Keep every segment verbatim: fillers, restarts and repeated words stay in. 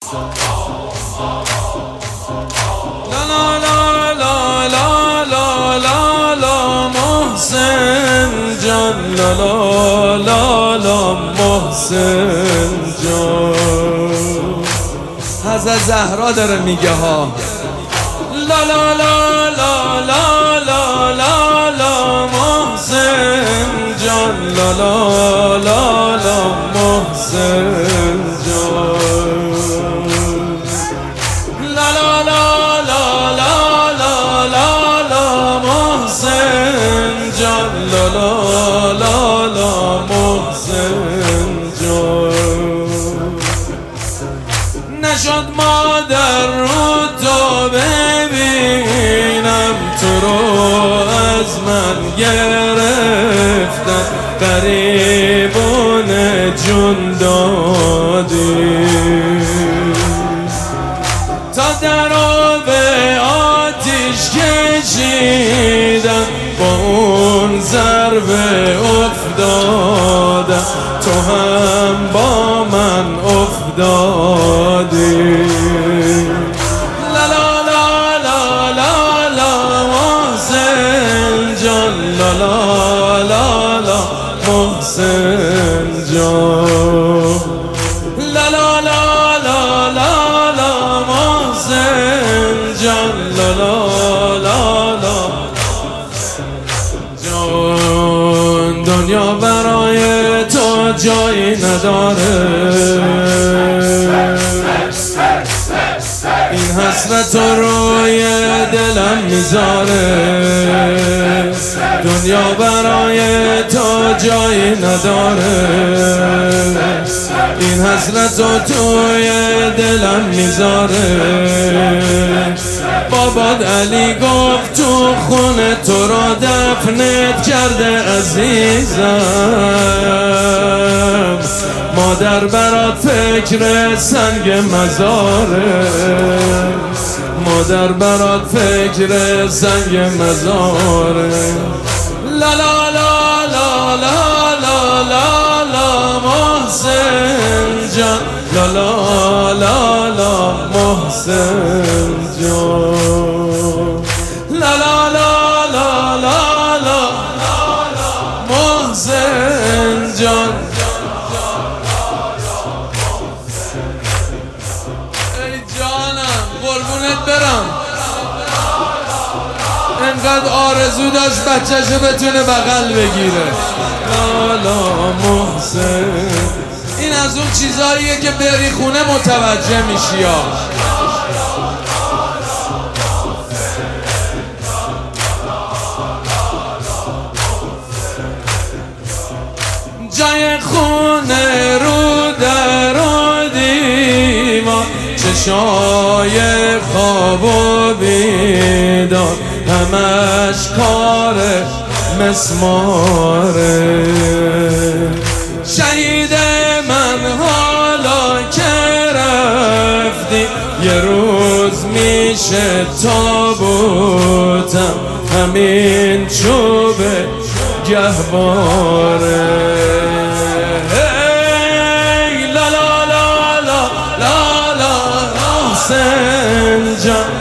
لا لا لا لا لا لا لا لا محسن جان، لا لا لا لا محسن جان. حضرت زهرا داره میگه ها. لا لا لا لا لا لا لا لا محسن جان، لا لا لا لا محسن جان. لا لا لا لا لا لا لا لا محسن جان، لا لا لا لا محسن جان. نشد مادر رو تو ببینم، تو رو از من گرفتن، قریبون جون دادی. تا در آب آتیش کشیدن، با اون ضربه افتادن، تو هم با من افتادی. لا لا لا لا لا لا محسن جان، لا لا لا لا محسن جان. لا لا لا لا لا لا محسن جان، لا لا لا لا جان. دنیا برای تو جایی نداره، این حسرت روی دلم میذاره. دنیا برای تو جایی نداره، این حسرت رو توی دلم میذاره. بابات علی گفت تو خونه تو را دفنت کرده عزیزم، مادر برات فکر سنگ مزاره، مادر برات فکر سنگ مزاره. لا لا لا لا لا لا لا لا محسن جان، لا لا لا لا محسن جان. لا لا لا لا لا لا محسن جان. ای جانم قربونت برم، انقدر آرزو داشت بچه‌شو بتونه بغل بگیره. لا لا محسن. این از اون چیزاییه که بری خونه متوجه میشی ها. جای خونه رو در و دیوار، چشای خواب و بیدار، همش کار مسماره. شهید من حالا که رفتی، یه روز میشه تابوتم همین چوب گهواره. لا لا لا لا لا لا محسن جان.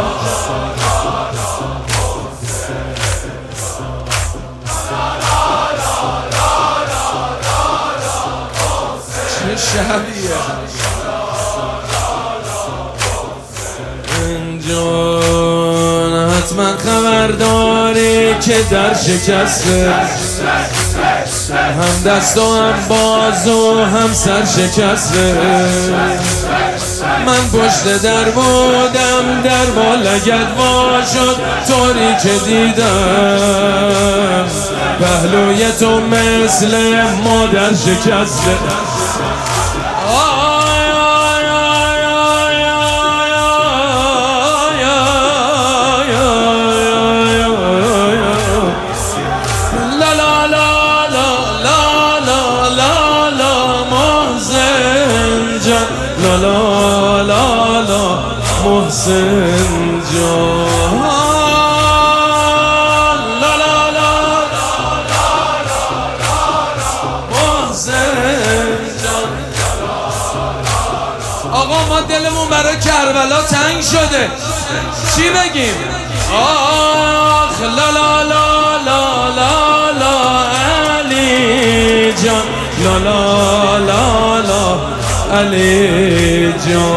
چه شبیه جان، حتما خبر داری که در شکسته، هم دست و هم باز و هم سر شکسته. من پشت در بودم، در با لگد وا شد، طوری که دیدم پهلوی تو مثل مادر شکسته. لا لا لا لا محسن جان. لا لا لا محسن جان. آقا ما دلمون برای کربلا تنگ شده. چی بگیم؟ آخ لا لا لا لا لا لا علی جان، لا لا لا لا علی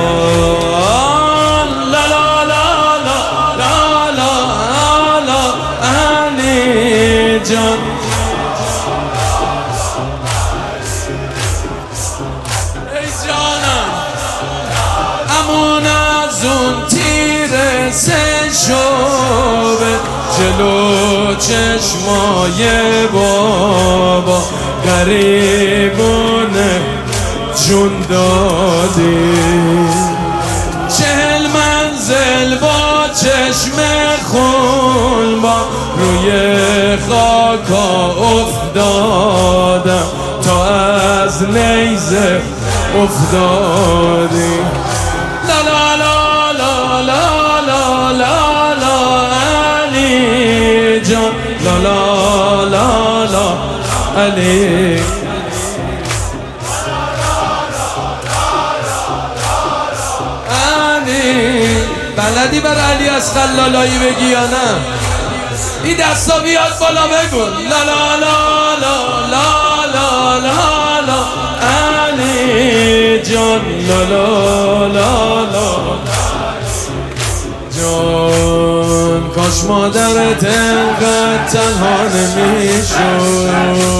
جان، لا لا لا لا لا لا لا علی جان. ای جانم امون از اون تیر سه شبه جلو چشمای بابا غریبونه جون دادی. چهل منزل با چشم خون با روی خاکا افتادم تا از نیزه افتادی. لا لا لا لا لا لا لا لا علی جان، لا لا لا لا علی. بلدی بر علی از خلالایی بگی یا نه؟ این دستا بیاد بالا بگو لا لا لا لا لا لا لا لا علی جان، لا لا لا لا جان. کاش مادرت انقدر تنها نمیشد،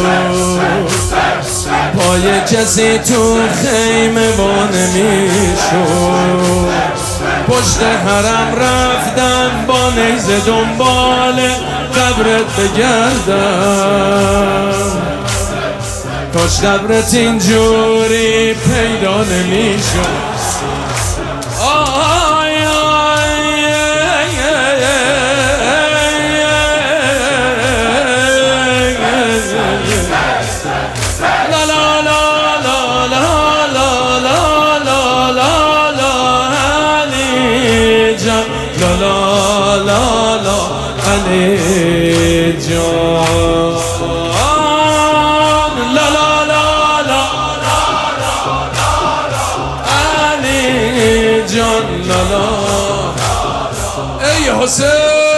پای کسی تو خیمه با نمیشد، پشت حرم رفتن با نیزه دنبال قبرت بگردم. کاش قبرت اینجوری پیدا نمیشد. آی آی لا لا لا لا لا لا لا لا لا لا علی جان، لا لا لا لا علی جان، لا لا لا لا علی جان، لا لا. ای حسین